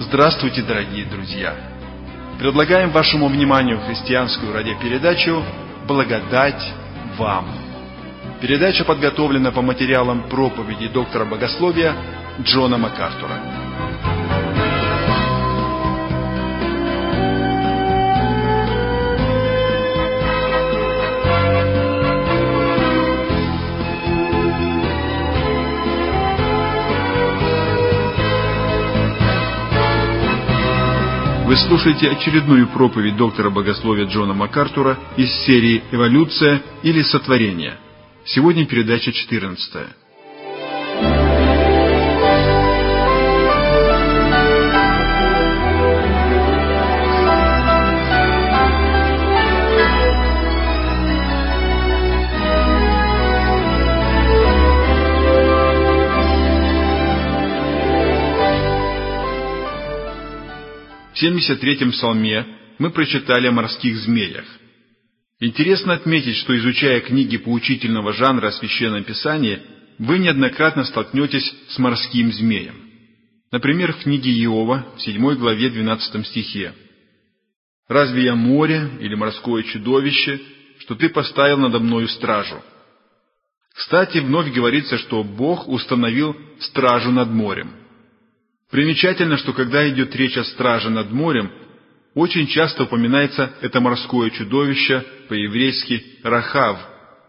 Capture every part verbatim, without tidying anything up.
Здравствуйте, дорогие друзья! Предлагаем вашему вниманию христианскую радиопередачу «Благодать вам». Передача подготовлена по материалам проповеди доктора богословия Джона МакАртура. Вы слушаете очередную проповедь доктора богословия Джона МакАртура из серии «Эволюция или сотворение». Сегодня передача четырнадцатая. В семьдесят третьем псалме мы прочитали о морских змеях. Интересно отметить, что, изучая книги поучительного жанра о Священном Писании, вы неоднократно столкнетесь с морским змеем. Например, в книге Иова, в седьмой главе, двенадцатом стихе. «Разве я море или морское чудовище, что ты поставил надо мною стражу?» Кстати, вновь говорится, что Бог установил стражу над морем. Примечательно, что когда идет речь о страже над морем, очень часто упоминается это морское чудовище, по-еврейски «рахав».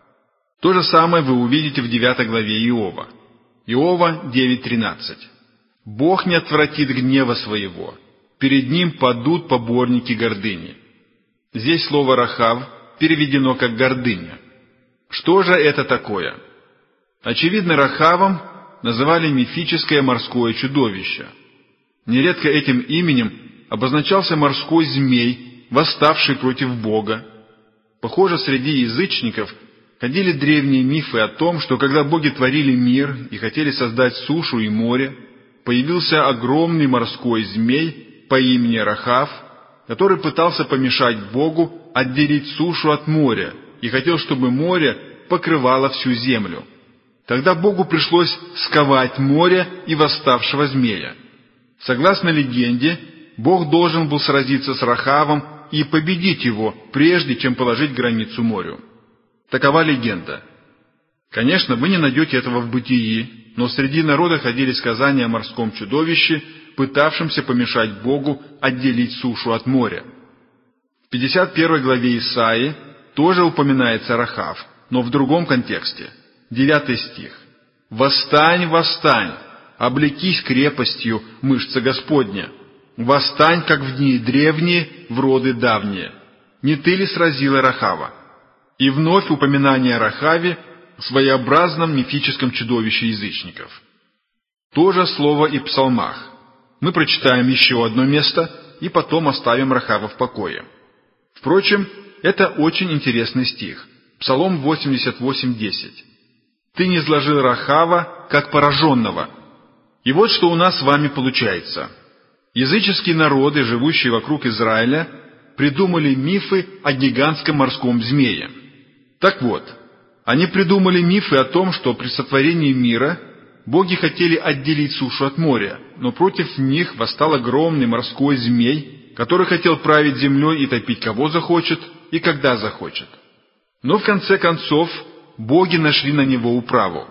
То же самое вы увидите в девятой главе Иова. Иова девять тринадцать. «Бог не отвратит гнева своего, перед ним падут поборники гордыни». Здесь слово «рахав» переведено как «гордыня». Что же это такое? Очевидно, рахавом называли мифическое морское чудовище. Нередко этим именем обозначался морской змей, восставший против Бога. Похоже, среди язычников ходили древние мифы о том, что когда боги творили мир и хотели создать сушу и море, появился огромный морской змей по имени Рахав, который пытался помешать Богу отделить сушу от моря и хотел, чтобы море покрывало всю землю. Тогда Богу пришлось сковать море и восставшего змея. Согласно легенде, Бог должен был сразиться с Рахавом и победить его, прежде чем положить границу морю. Такова легенда. Конечно, вы не найдете этого в Бытии, но среди народа ходили сказания о морском чудовище, пытавшемся помешать Богу отделить сушу от моря. В пятьдесят первой главе Исаии тоже упоминается Рахав, но в другом контексте. Девятый стих. «Восстань, восстань, облекись крепостью, мышца Господня. Восстань, как в дни древние, в роды давние. Не ты ли сразила Рахава?» И вновь упоминание о Рахаве, своеобразном мифическом чудовище язычников. То же слово и в псалмах. Мы прочитаем еще одно место и потом оставим Рахава в покое. Впрочем, это очень интересный стих. Псалом восемьдесят восемь десять. «Ты низложил Рахава, как пораженного». И вот что у нас с вами получается. Языческие народы, живущие вокруг Израиля, придумали мифы о гигантском морском змее. Так вот, они придумали мифы о том, что при сотворении мира боги хотели отделить сушу от моря, но против них восстал огромный морской змей, который хотел править землей и топить кого захочет и когда захочет. Но в конце концов боги нашли на него управу.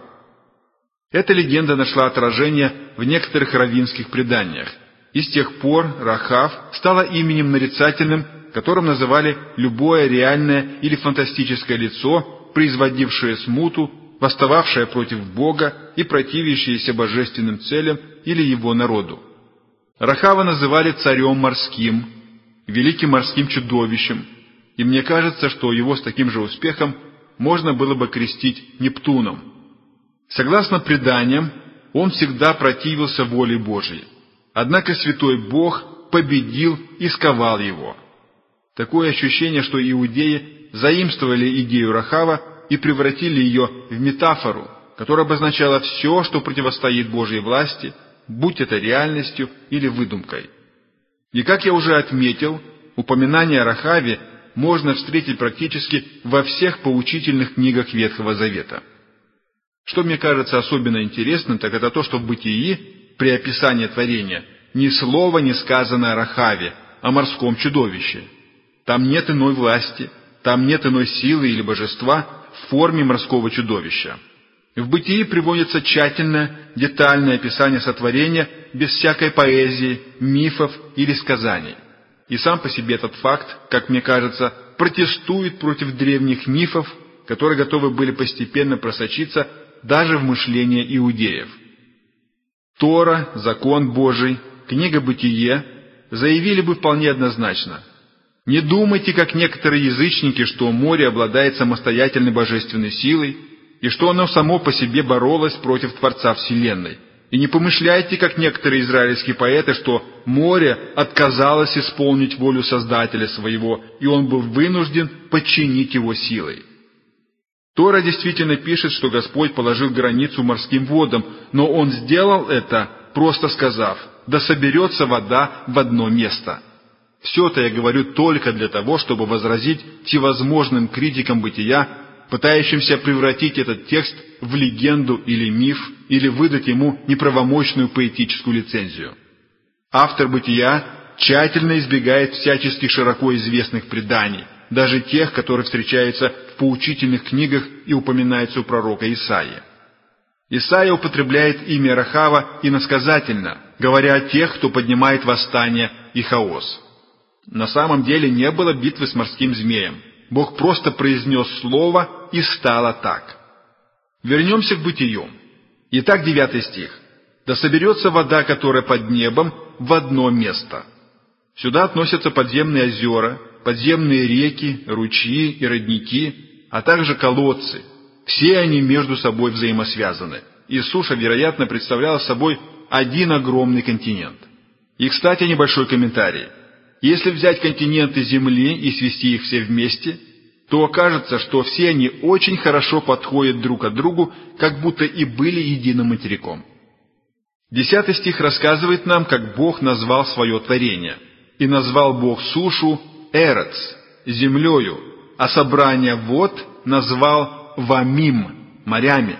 Эта легенда нашла отражение в некоторых раввинских преданиях, и с тех пор Рахав стала именем нарицательным, которым называли любое реальное или фантастическое лицо, производившее смуту, восстававшее против Бога и противящееся божественным целям или его народу. Рахава называли царем морским, великим морским чудовищем, и мне кажется, что его с таким же успехом можно было бы крестить Нептуном. Согласно преданиям, он всегда противился воле Божьей. Однако святой Бог победил и сковал его. Такое ощущение, что иудеи заимствовали идею Рахава и превратили ее в метафору, которая обозначала все, что противостоит Божьей власти, будь это реальностью или выдумкой. И как я уже отметил, упоминание о Рахаве можно встретить практически во всех поучительных книгах Ветхого Завета. Что мне кажется особенно интересным, так это то, что в Бытии, при описании творения, Ни слова не сказано о Рахаве, о морском чудовище. Там нет иной власти, там нет иной силы или божества в форме морского чудовища. В Бытии приводится тщательное, детальное описание сотворения без всякой поэзии, мифов или сказаний. И сам по себе этот факт, как мне кажется, протестует против древних мифов, которые готовы были постепенно просочиться даже в мышление иудеев. Тора, закон Божий, книга Бытие заявили бы вполне однозначно: не думайте, как некоторые язычники, что море обладает самостоятельной божественной силой, и что оно само по себе боролось против Творца Вселенной. И не помышляйте, как некоторые израильские поэты, что море отказалось исполнить волю Создателя своего, и он был вынужден подчинить его силой. Тора действительно пишет, что Господь положил границу морским водам, но Он сделал это, просто сказав: «Да соберется вода в одно место». Все это я говорю только для того, чтобы возразить всевозможным критикам бытия, пытающимся превратить этот текст в легенду или миф, или выдать ему неправомочную поэтическую лицензию. Автор бытия тщательно избегает всяческих широко известных преданий, даже тех, которые встречаются в поучительных книгах и упоминаются у пророка Исаии. Исаия употребляет имя Рахава иносказательно, говоря о тех, кто поднимает восстание и хаос. На самом деле не было битвы с морским змеем. Бог просто произнес слово, и стало так. Вернемся к бытию. Итак, девятый стих. «Да соберется вода, которая под небом, в одно место». Сюда относятся подземные озера, подземные реки, ручьи и родники, а также колодцы. Все они между собой взаимосвязаны, и суша, вероятно, представляла собой один огромный континент. И, кстати, небольшой комментарий. Если взять континенты Земли и свести их все вместе, то окажется, что все они очень хорошо подходят друг к другу, как будто и были единым материком. Десятый стих рассказывает нам, как Бог назвал свое творение. «И назвал Бог сушу Эрец, землею, а собрание вод назвал Вамим, морями.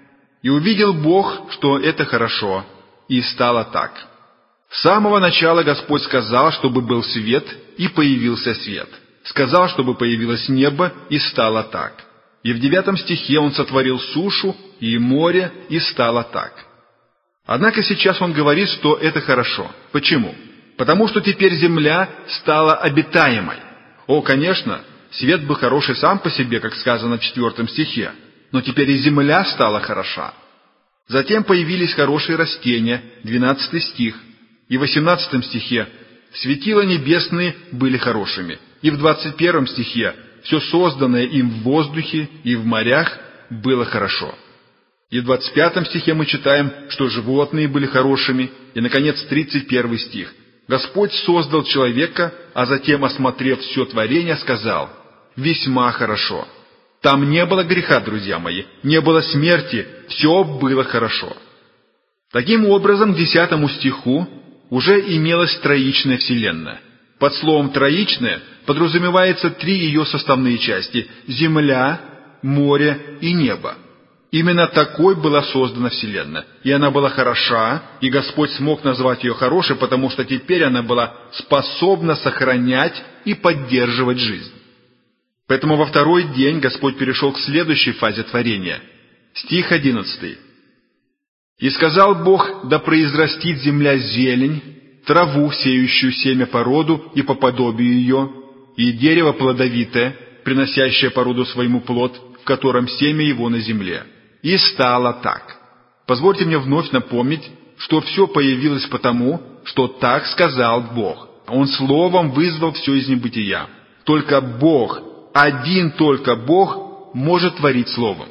И увидел Бог, что это хорошо, и стало так». С самого начала Господь сказал, чтобы был свет, и появился свет. Сказал, чтобы появилось небо, и стало так. И в девятом стихе Он сотворил сушу и море, и стало так. Однако сейчас Он говорит, что это хорошо. Почему? Потому что теперь земля стала обитаемой. О, конечно, свет был хороший сам по себе, как сказано в четвертом стихе, но теперь и земля стала хороша. Затем появились хорошие растения, двенадцатый стих, и в восемнадцатом стихе светила небесные были хорошими, и в двадцать первом стихе все созданное им в воздухе и в морях было хорошо. И в двадцать пятом стихе мы читаем, что животные были хорошими, и, наконец, тридцать первый стих. Господь создал человека, а затем, осмотрев все творение, сказал: «Весьма хорошо». Там не было греха, друзья мои, не было смерти, все было хорошо. Таким образом, к десятому стиху уже имелась троичная вселенная. Под словом «троичная» подразумевается три ее составные части – земля, море и небо. Именно такой была создана вселенная, и она была хороша, и Господь смог назвать ее хорошей, потому что теперь она была способна сохранять и поддерживать жизнь. Поэтому во второй день Господь перешел к следующей фазе творения. Стих одиннадцатый. «И сказал Бог, да произрастит земля зелень, траву, сеющую семя по роду и по подобию ее, и дерево плодовитое, приносящее по роду своему плод, в котором семя его на земле. И стало так». Позвольте мне вновь напомнить, что все появилось потому, что так сказал Бог. Он словом вызвал все из небытия. Только Бог, один только Бог, может творить словом.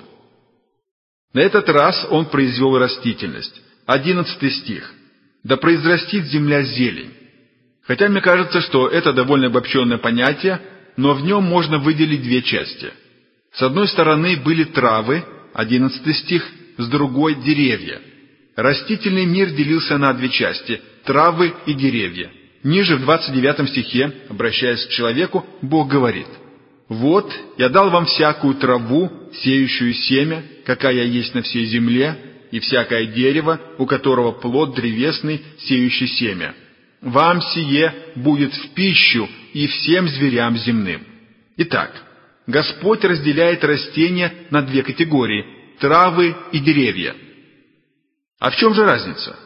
На этот раз Он произвел растительность. Одиннадцатый стих. «Да произрастит земля зелень». Хотя мне кажется, что это довольно обобщенное понятие, но в нем можно выделить две части. С одной стороны были травы, одиннадцатый стих, с другой – деревья. Растительный мир делился на две части – травы и деревья. Ниже, в двадцать девятом стихе, обращаясь к человеку, Бог говорит: «Вот, я дал вам всякую траву, сеющую семя, какая есть на всей земле, и всякое дерево, у которого плод древесный, сеющий семя. Вам сие будет в пищу и всем зверям земным». Итак, Господь разделяет растения на две категории – травы и деревья. А в чем же разница?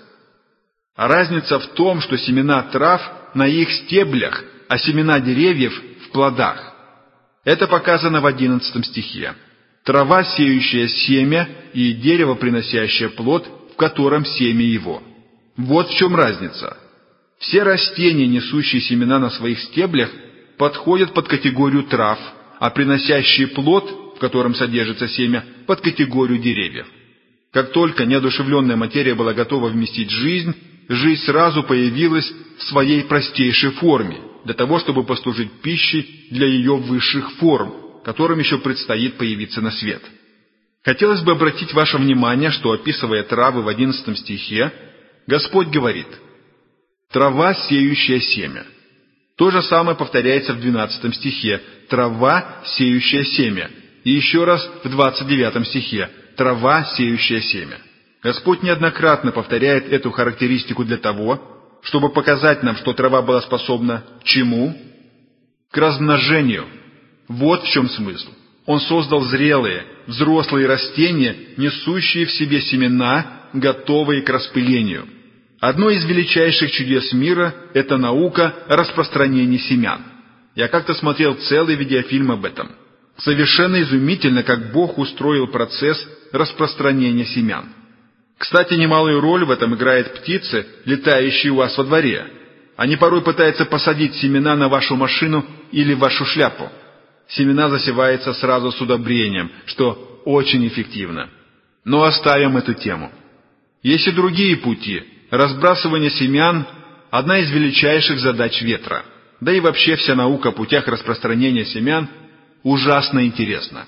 А разница в том, что семена трав на их стеблях, а семена деревьев в плодах. Это показано в одиннадцатом стихе. Трава, сеющая семя, и дерево, приносящее плод, в котором семя его. Вот в чем разница. Все растения, несущие семена на своих стеблях, подходят под категорию трав, а приносящие плод, в котором содержится семя, под категорию деревьев. Как только неодушевленная материя была готова вместить жизнь, жизнь сразу появилась в своей простейшей форме, для того, чтобы послужить пищей для ее высших форм, которым еще предстоит появиться на свет. Хотелось бы обратить ваше внимание, что, описывая травы в одиннадцатом стихе, Господь говорит: «Трава, сеющая семя». То же самое повторяется в двенадцатом стихе: «Трава, сеющая семя». И еще раз в двадцать девятом стихе: «Трава, сеющая семя». Господь неоднократно повторяет эту характеристику для того, чтобы показать нам, что трава была способна к чему? К размножению. Вот в чем смысл. Он создал зрелые, взрослые растения, несущие в себе семена, готовые к распылению. Одно из величайших чудес мира – это наука о распространении семян. Я как-то смотрел целый видеофильм об этом. Совершенно изумительно, как Бог устроил процесс распространения семян. Кстати, немалую роль в этом играют птицы, летающие у вас во дворе. Они порой пытаются посадить семена на вашу машину или в вашу шляпу. Семена засеваются сразу с удобрением, что очень эффективно. Но оставим эту тему. Есть и другие пути. Разбрасывание семян – одна из величайших задач ветра. Да и вообще вся наука о путях распространения семян ужасно интересна.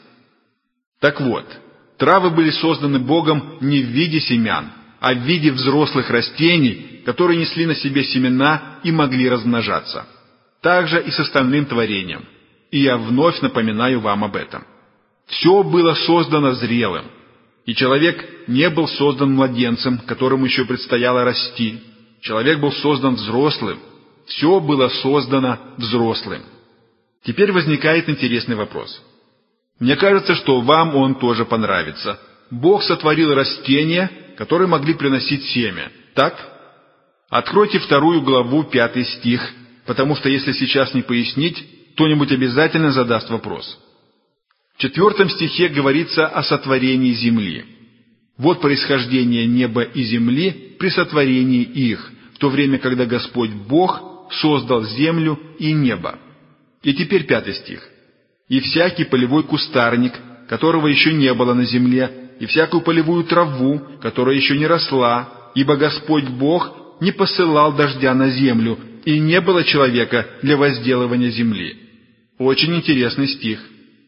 Так вот, травы были созданы Богом не в виде семян, а в виде взрослых растений, которые несли на себе семена и могли размножаться. Так же и с остальным творением. И я вновь напоминаю вам об этом. Все было создано зрелым. И человек не был создан младенцем, которому еще предстояло расти. Человек был создан взрослым. Все было создано взрослым. Теперь возникает интересный вопрос. Мне кажется, что вам он тоже понравится. Бог сотворил растения, которые могли приносить семя. Так? Откройте вторую главу, пятый стих, потому что если сейчас не пояснить, кто-нибудь обязательно задаст вопрос. В четвертом стихе говорится о сотворении земли. Вот происхождение неба и земли при сотворении их, в то время, когда Господь Бог создал землю и небо. И теперь пятый стих. «И всякий полевой кустарник, которого еще не было на земле, и всякую полевую траву, которая еще не росла, ибо Господь Бог не посылал дождя на землю, и не было человека для возделывания земли». Очень интересный стих.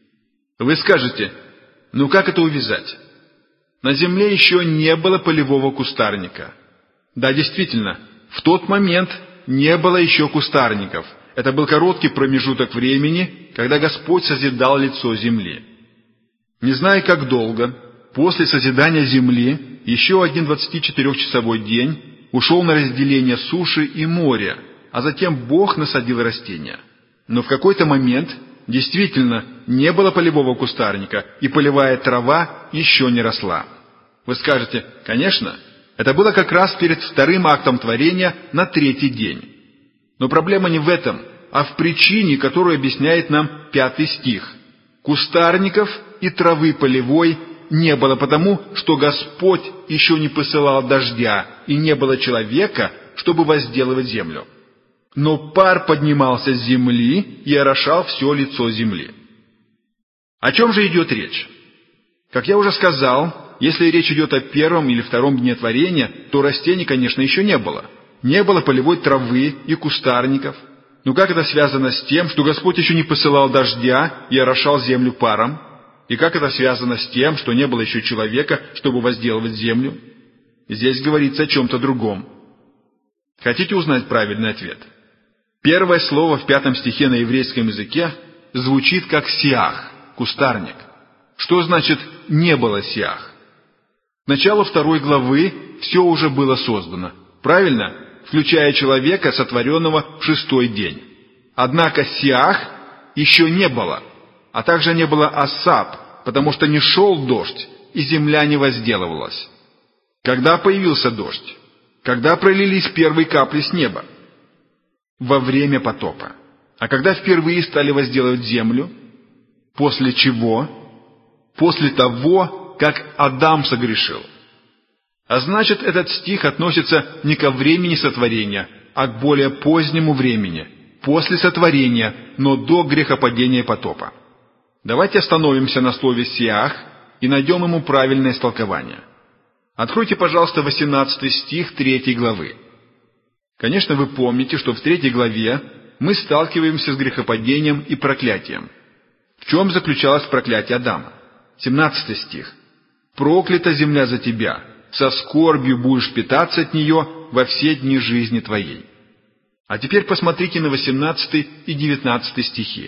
Вы скажете: ну как это увязать? На земле еще не было полевого кустарника. Да, действительно, в тот момент не было еще кустарников. Это был короткий промежуток времени, когда Господь созидал лицо земли. Не знаю, как долго, после созидания земли еще один двадцатичетырехчасовой день ушел на разделение суши и моря, а затем Бог насадил растения. Но в какой-то момент действительно не было полевого кустарника, и полевая трава еще не росла. Вы скажете: конечно, это было как раз перед вторым актом творения на третий день. Но проблема не в этом, а в причине, которую объясняет нам пятый стих. Кустарников и травы полевой не было потому, что Господь еще не посылал дождя, и не было человека, чтобы возделывать землю. Но пар поднимался с земли и орошал все лицо земли. О чем же идет речь? Как я уже сказал, если речь идет о первом или втором дне творения, то растений, конечно, еще не было. Не было полевой травы и кустарников. Но как это связано с тем, что Господь еще не посылал дождя и орошал землю паром? И как это связано с тем, что не было еще человека, чтобы возделывать землю? Здесь говорится о чем-то другом. Хотите узнать правильный ответ? Первое слово в пятом стихе на еврейском языке звучит как «сиах» — кустарник. Что значит «не было сиах»? К началу второй главы все уже было создано, правильно? Включая человека, сотворенного в шестой день. Однако Сиах еще не было, а также не было Асап, потому что не шел дождь, и земля не возделывалась. Когда появился дождь? Когда пролились первые капли с неба? Во время потопа. А когда впервые стали возделывать землю? После чего? После того, как Адам согрешил. А значит, этот стих относится не ко времени сотворения, а к более позднему времени, после сотворения, но до грехопадения потопа. Давайте остановимся на слове «сиах» и найдем ему правильное истолкование. Откройте, пожалуйста, восемнадцатый стих третьей главы. Конечно, вы помните, что в третьей главе мы сталкиваемся с грехопадением и проклятием. В чем заключалось проклятие Адама? семнадцатый стих. «Проклята земля за тебя, со скорбью будешь питаться от нее во все дни жизни твоей». А теперь посмотрите на восемнадцатый и девятнадцатый стихи.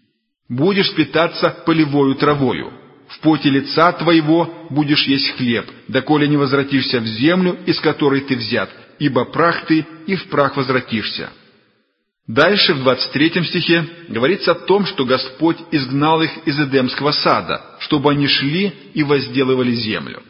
«Будешь питаться полевою травою, в поте лица твоего будешь есть хлеб, доколе не возвратишься в землю, из которой ты взят, ибо прах ты, и в прах возвратишься». Дальше, в двадцать третьем стихе, говорится о том, что Господь изгнал их из Эдемского сада, чтобы они шли и возделывали землю.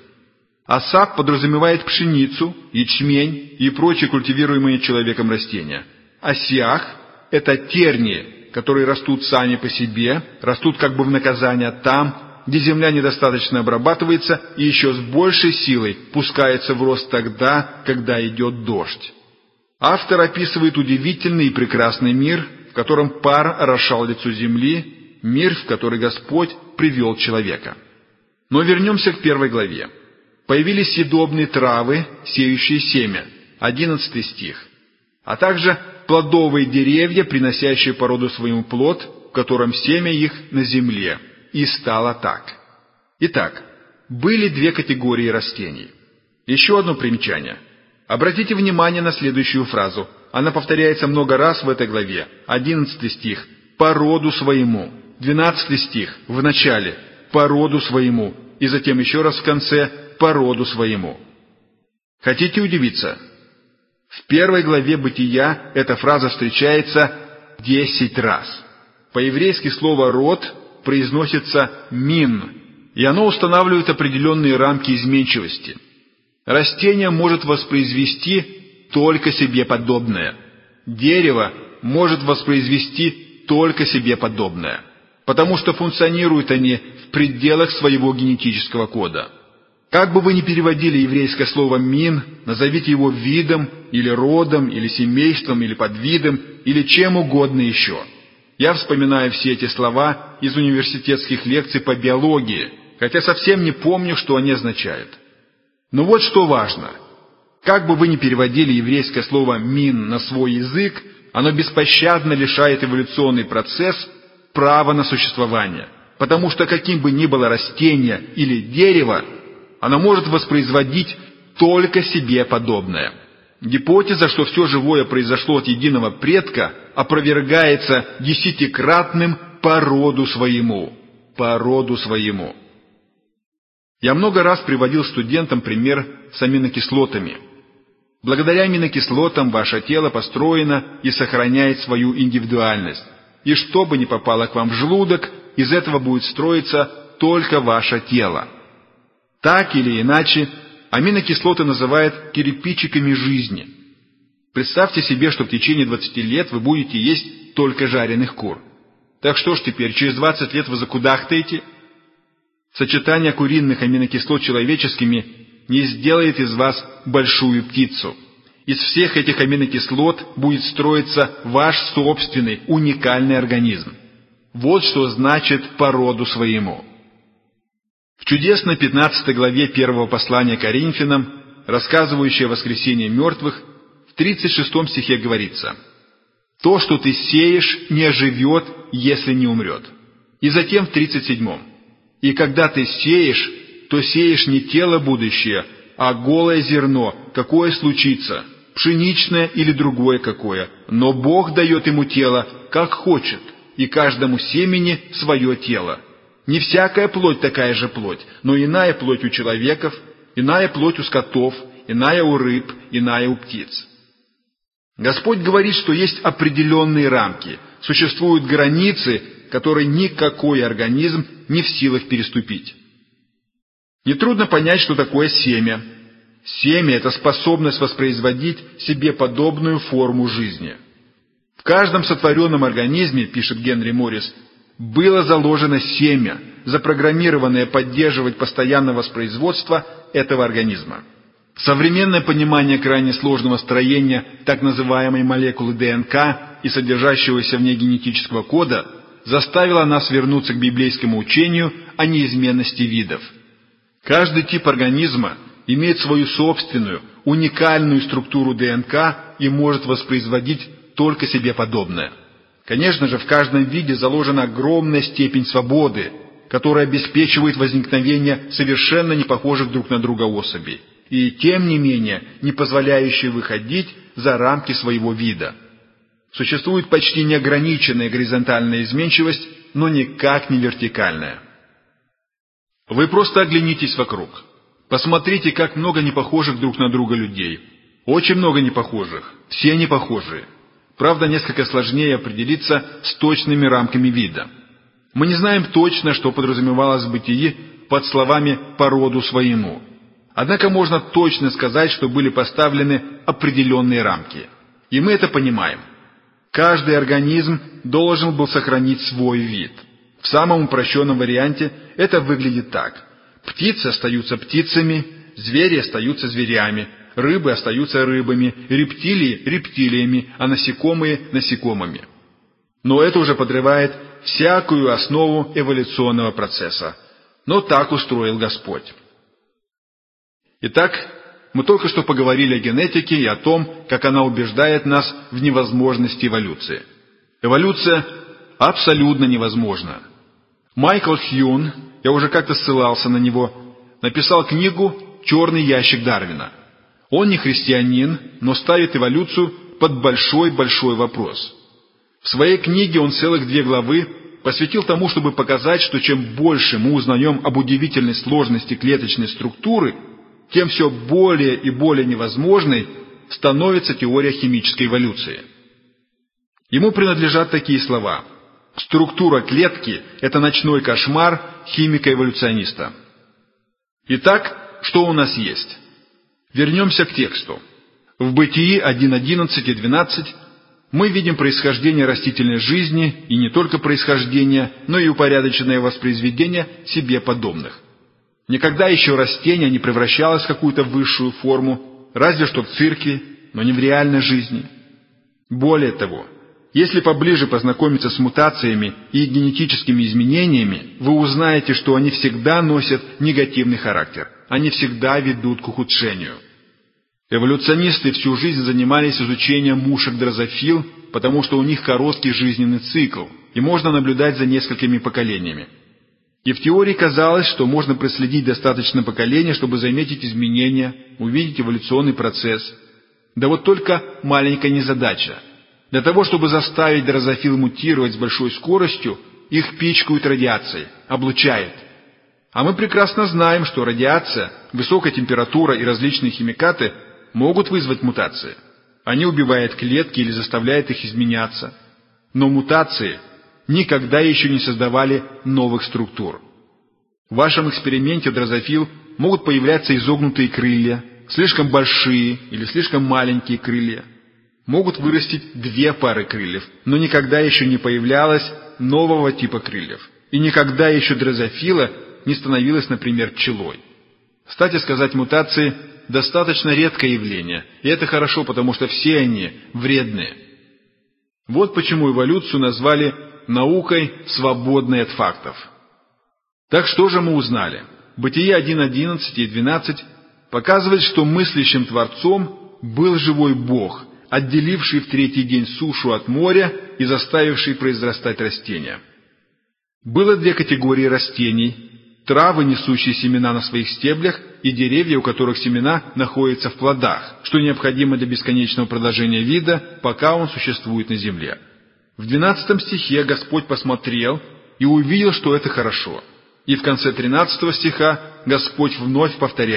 Асап подразумевает пшеницу, ячмень и прочие культивируемые человеком растения. А сиах – это тернии, которые растут сами по себе, растут как бы в наказание там, где земля недостаточно обрабатывается и еще с большей силой пускается в рост тогда, когда идет дождь. Автор описывает удивительный и прекрасный мир, в котором пар орошал лицо земли, мир, в который Господь привел человека. Но вернемся к первой главе. Появились съедобные травы, сеющие семя, одиннадцатый стих, а также плодовые деревья, приносящие по роду своему плод, в котором семя их на земле. И стало так. Итак, были две категории растений. Еще одно примечание. Обратите внимание на следующую фразу. Она повторяется много раз в этой главе. одиннадцатый стих. «По роду своему». двенадцатый стих. В начале. «По роду своему». И затем еще раз в конце. «По роду своему». Хотите удивиться? В первой главе Бытия эта фраза встречается десять раз. По-еврейски слово «род» произносится «мин», и оно устанавливает определенные рамки изменчивости. Растение может воспроизвести только себе подобное. Дерево может воспроизвести только себе подобное, потому что функционируют они в пределах своего генетического кода. Как бы вы ни переводили еврейское слово «мин», назовите его видом, или родом, или семейством, или подвидом, или чем угодно еще. Я вспоминаю все эти слова из университетских лекций по биологии, хотя совсем не помню, что они означают. Но вот что важно. Как бы вы ни переводили еврейское слово «мин» на свой язык, оно беспощадно лишает эволюционный процесс права на существование, потому что каким бы ни было растение или дерево, оно может воспроизводить только себе подобное. Гипотеза, что все живое произошло от единого предка, опровергается десятикратным «по роду своему». По роду своему. Я много раз приводил студентам пример с аминокислотами. Благодаря аминокислотам ваше тело построено и сохраняет свою индивидуальность. И что бы ни попало к вам в желудок, из этого будет строиться только ваше тело. Так или иначе, аминокислоты называют кирпичиками жизни. Представьте себе, что в течение двадцати лет вы будете есть только жареных кур. Так что ж теперь, через двадцать лет вы закудахтаете? Сочетание куриных аминокислот с человеческими не сделает из вас большую птицу. Из всех этих аминокислот будет строиться ваш собственный уникальный организм. Вот что значит «по роду своему». В чудесной пятнадцатой главе первого послания Коринфянам, рассказывающей о воскресении мертвых, в тридцать шестом стихе говорится: «То, что ты сеешь, не оживет, если не умрет». И затем в тридцать седьмом: «И когда ты сеешь, то сеешь не тело будущее, а голое зерно, какое случится, пшеничное или другое какое, но Бог дает ему тело, как хочет, и каждому семени свое тело. Не всякая плоть такая же плоть, но иная плоть у человеков, иная плоть у скотов, иная у рыб, иная у птиц. Господь говорит, что есть определенные рамки, существуют границы, которые никакой организм не в силах переступить. Нетрудно понять, что такое семя. Семя – это способность воспроизводить себе подобную форму жизни. В каждом сотворенном организме, пишет Генри Моррис, было заложено семя, запрограммированное поддерживать постоянное воспроизводство этого организма. Современное понимание крайне сложного строения так называемой молекулы ДНК и содержащегося в ней генетического кода заставило нас вернуться к библейскому учению о неизменности видов. Каждый тип организма имеет свою собственную, уникальную структуру ДНК и может воспроизводить только себе подобное. Конечно же, в каждом виде заложена огромная степень свободы, которая обеспечивает возникновение совершенно не похожих друг на друга особей, и тем не менее не позволяющие выходить за рамки своего вида. Существует почти неограниченная горизонтальная изменчивость, но никак не вертикальная. Вы просто оглянитесь вокруг. Посмотрите, как много непохожих друг на друга людей. Очень много непохожих, все непохожие. Правда, несколько сложнее определиться с точными рамками вида. Мы не знаем точно, что подразумевалось в бытии под словами «по роду своему». Однако можно точно сказать, что были поставлены определенные рамки. И мы это понимаем. Каждый организм должен был сохранить свой вид. В самом упрощенном варианте это выглядит так. Птицы остаются птицами, звери остаются зверями, рыбы остаются рыбами, рептилии – рептилиями, а насекомые – насекомыми. Но это уже подрывает всякую основу эволюционного процесса. Но так устроил Господь. Итак, мы только что поговорили о генетике и о том, как она убеждает нас в невозможности эволюции. Эволюция абсолютно невозможна. Майкл Хьюн, я уже как-то ссылался на него, написал книгу «Черный ящик Дарвина». Он не христианин, но ставит эволюцию под большой-большой вопрос. В своей книге он целых две главы посвятил тому, чтобы показать, что чем больше мы узнаем об удивительной сложности клеточной структуры, тем все более и более невозможной становится теория химической эволюции. Ему принадлежат такие слова: «Структура клетки – это ночной кошмар химика-эволюциониста». Итак, что у нас есть? Вернемся к тексту. В Бытии один одиннадцать и двенадцать мы видим происхождение растительной жизни, и не только происхождение, но и упорядоченное воспроизведение себе подобных. Никогда еще растение не превращалось в какую-то высшую форму, разве что в цирке, но не в реальной жизни. Более того, если поближе познакомиться с мутациями и генетическими изменениями, вы узнаете, что они всегда носят негативный характер, они всегда ведут к ухудшению. Эволюционисты всю жизнь занимались изучением мушек дрозофил, потому что у них короткий жизненный цикл, и можно наблюдать за несколькими поколениями. И в теории казалось, что можно проследить достаточно поколений, чтобы заметить изменения, увидеть эволюционный процесс. Да вот только маленькая незадача. Для того, чтобы заставить дрозофил мутировать с большой скоростью, их пичкают радиацией, облучают. А мы прекрасно знаем, что радиация, высокая температура и различные химикаты могут вызвать мутации. Они убивают клетки или заставляют их изменяться. Но мутации никогда еще не создавали новых структур. В вашем эксперименте дрозофил могут появляться изогнутые крылья, слишком большие или слишком маленькие крылья. Могут вырастить две пары крыльев, но никогда еще не появлялось нового типа крыльев. И никогда еще дрозофила не становилась, например, пчелой. Кстати сказать, мутации – достаточно редкое явление, и это хорошо, потому что все они вредные. Вот почему эволюцию назвали наукой, свободной от фактов. Так что же мы узнали? Бытие один одиннадцать и двенадцать показывает, что мыслящим Творцом был живой Бог, отделивший в третий день сушу от моря и заставивший произрастать растения. Было две категории растений: травы, несущие семена на своих стеблях, и деревья, у которых семена находятся в плодах, что необходимо для бесконечного продолжения вида, пока он существует на земле. В двенадцатом стихе Господь посмотрел и увидел, что это хорошо. И в конце тринадцатого стиха Господь вновь повторяет: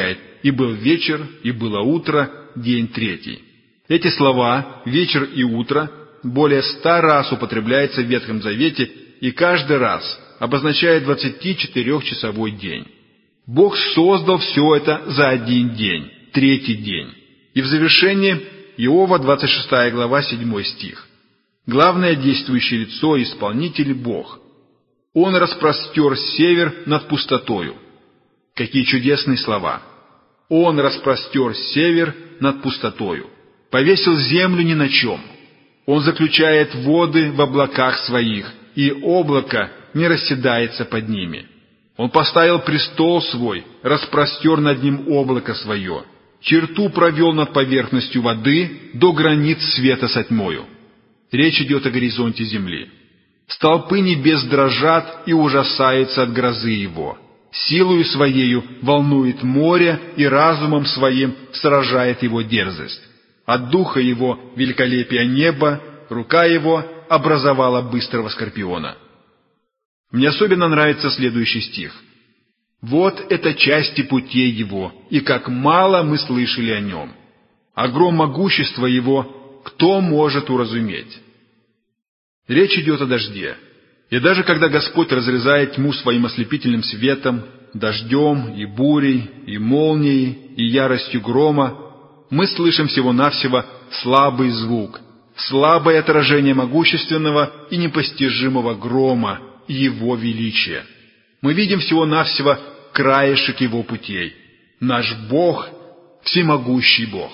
И был вечер, и было утро, день третий». Эти слова «вечер» и «утро» более ста раз употребляются в Ветхом Завете, и каждый раз обозначает двадцатичетырехчасовой день. Бог создал все это за один день, третий день. И в завершении Иова, двадцать шестая глава, седьмой стих. Главное действующее лицо и исполнитель — Бог. Он распростер север над пустотою. Какие чудесные слова! Он распростер север над пустотою, повесил землю ни на чем. Он заключает воды в облаках своих, и облако не расседается под ними. Он поставил престол свой, распростер над ним облако свое, черту провел над поверхностью воды до границ света со тьмою. Речь идет о горизонте земли. Столпы небес дрожат и ужасаются от грозы его. Силою своею волнует море, и разумом своим сражает его дерзость. От духа его великолепие неба, рука его образовала быстрого скорпиона. Мне особенно нравится следующий стих. «Вот это части путей его, и как мало мы слышали о нем. А гром могущества его кто может уразуметь?» Речь идет о дожде. И даже когда Господь разрезает тьму своим ослепительным светом, дождем и бурей, и молнией, и яростью грома, мы слышим всего-навсего слабый звук, слабое отражение могущественного и непостижимого грома и Его величия. Мы видим всего-навсего краешек Его путей. Наш Бог — всемогущий Бог.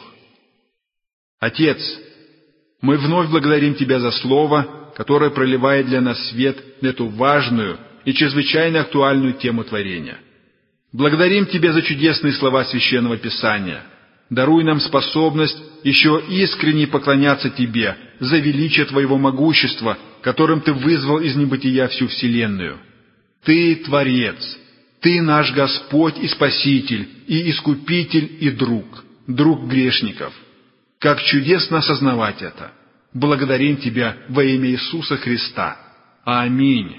Отец, мы вновь благодарим Тебя за Слово, которое проливает для нас свет на эту важную и чрезвычайно актуальную тему творения. Благодарим Тебя за чудесные слова Священного Писания. Даруй нам способность еще искренне поклоняться Тебе за величие Твоего могущества, которым Ты вызвал из небытия всю вселенную. Ты — Творец, Ты наш Господь и Спаситель, и Искупитель, и Друг, друг грешников. Как чудесно осознавать это! Благодарим Тебя во имя Иисуса Христа. Аминь.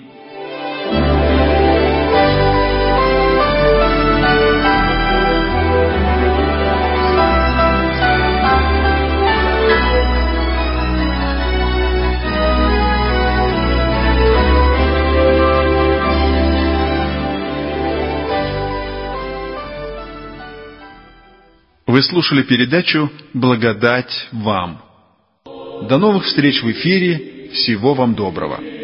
Вы слушали передачу «Благодать вам». До новых встреч в эфире. Всего вам доброго.